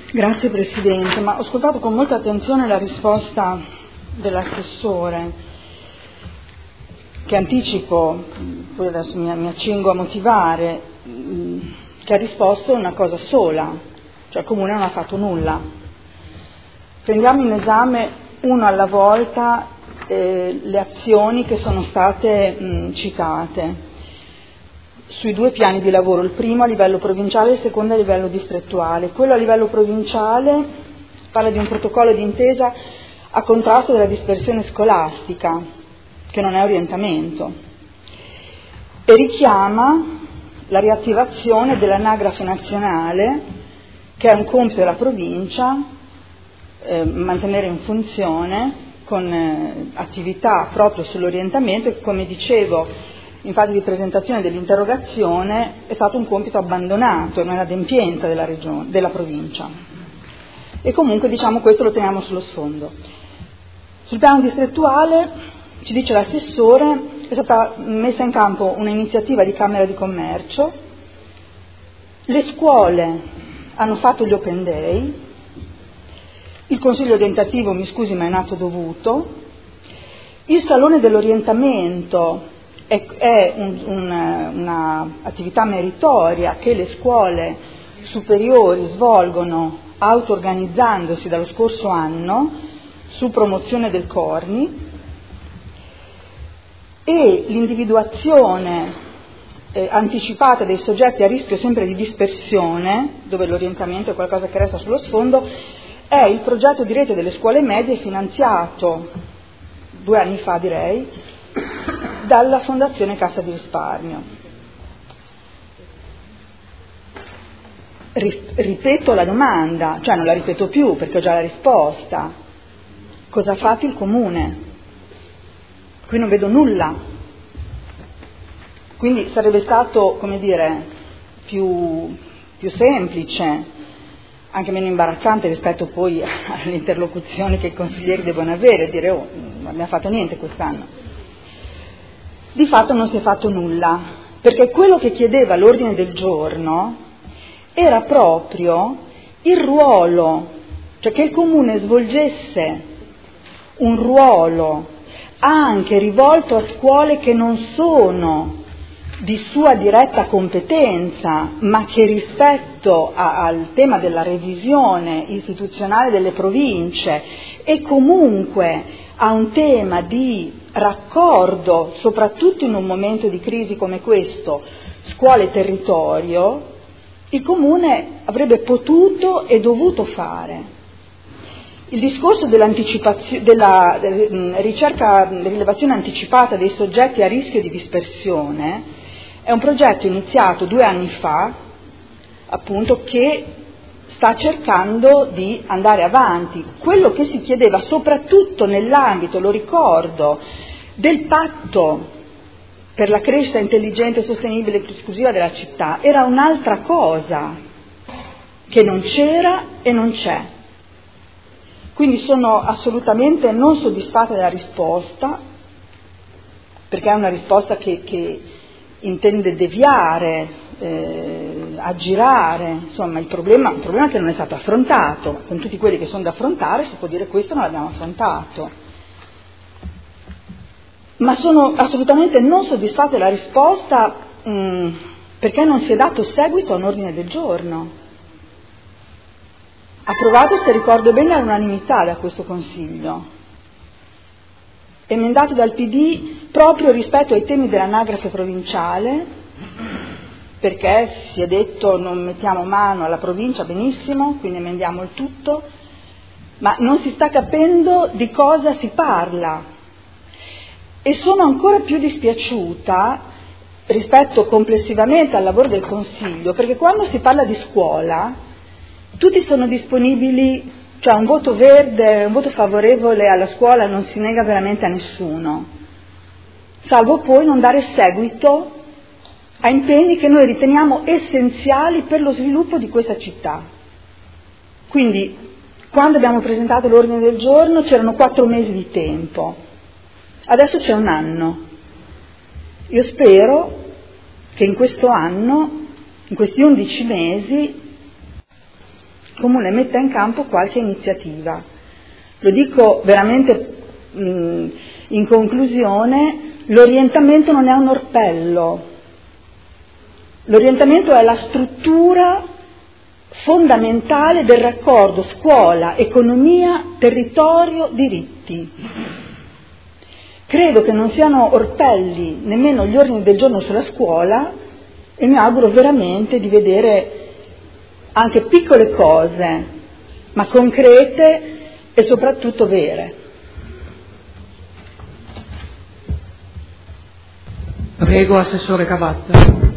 Grazie Presidente, ma ho ascoltato con molta attenzione la risposta dell'assessore, che anticipo, poi adesso mi accingo a motivare, che ha risposto una cosa sola, cioè il Comune non ha fatto nulla. Prendiamo in esame uno alla volta le azioni che sono state citate sui due piani di lavoro, il primo a livello provinciale e il secondo a livello distrettuale. Quello a livello provinciale parla di un protocollo d'intesa a contrasto della dispersione scolastica, che non è orientamento, e richiama la riattivazione dell'anagrafe nazionale, che è un compito della provincia, mantenere in funzione con attività proprio sull'orientamento, e come dicevo in fase di presentazione dell'interrogazione è stato un compito abbandonato, non è un'adempienza della provincia. E comunque questo lo teniamo sullo sfondo. Sul piano distrettuale, ci dice l'assessore, è stata messa in campo un'iniziativa di Camera di Commercio, le scuole hanno fatto gli open day, il consiglio orientativo, mi scusi ma è un atto dovuto, il salone dell'orientamento è un'attività meritoria che le scuole superiori svolgono auto-organizzandosi dallo scorso anno su promozione del Corni, e l'individuazione anticipata dei soggetti a rischio sempre di dispersione, dove l'orientamento è qualcosa che resta sullo sfondo, è il progetto di rete delle scuole medie finanziato 2 anni fa, direi, dalla Fondazione Cassa di Risparmio. Ripeto la domanda, cioè non la ripeto più perché ho già la risposta. Cosa ha fatto il Comune? Qui non vedo nulla. Quindi sarebbe stato, più semplice, anche meno imbarazzante rispetto poi alle interlocuzioni che i consiglieri devono avere, dire non abbiamo fatto niente quest'anno. Di fatto non si è fatto nulla, perché quello che chiedeva l'ordine del giorno era proprio il ruolo, cioè che il Comune svolgesse un ruolo anche rivolto a scuole che non sono di sua diretta competenza, ma che rispetto al tema della revisione istituzionale delle province e comunque a un tema di raccordo, soprattutto in un momento di crisi come questo, scuola e territorio, il Comune avrebbe potuto e dovuto fare. Il discorso della rilevazione anticipata dei soggetti a rischio di dispersione è un progetto iniziato 2 anni fa, appunto, che sta cercando di andare avanti. Quello che si chiedeva, soprattutto nell'ambito, lo ricordo, del patto per la crescita intelligente, sostenibile e esclusiva della città, era un'altra cosa che non c'era e non c'è. Quindi sono assolutamente non soddisfatta della risposta, perché è una risposta che intende deviare, aggirare, insomma il problema che non è stato affrontato. Con tutti quelli che sono da affrontare si può dire questo non l'abbiamo affrontato. Ma sono assolutamente non soddisfatta della risposta perché non si è dato seguito a un ordine del giorno, approvato, se ricordo bene, all'unanimità da questo Consiglio, emendato dal PD proprio rispetto ai temi dell'anagrafe provinciale, perché si è detto non mettiamo mano alla provincia, benissimo, quindi emendiamo il tutto, ma non si sta capendo di cosa si parla. E sono ancora più dispiaciuta rispetto complessivamente al lavoro del Consiglio, perché quando si parla di scuola tutti sono disponibili, cioè un voto verde, un voto favorevole alla scuola non si nega veramente a nessuno, salvo poi non dare seguito a impegni che noi riteniamo essenziali per lo sviluppo di questa città. Quindi, quando abbiamo presentato l'ordine del giorno c'erano 4 mesi di tempo, adesso c'è 1 anno. Io spero che in questo anno, in questi 11 mesi, Comune metta in campo qualche iniziativa. Lo dico veramente in conclusione, l'orientamento non è un orpello, l'orientamento è la struttura fondamentale del raccordo scuola, economia, territorio, diritti. Credo che non siano orpelli nemmeno gli ordini del giorno sulla scuola e mi auguro veramente di vedere anche piccole cose, ma concrete e soprattutto vere. Prego, Assessore Cavatta.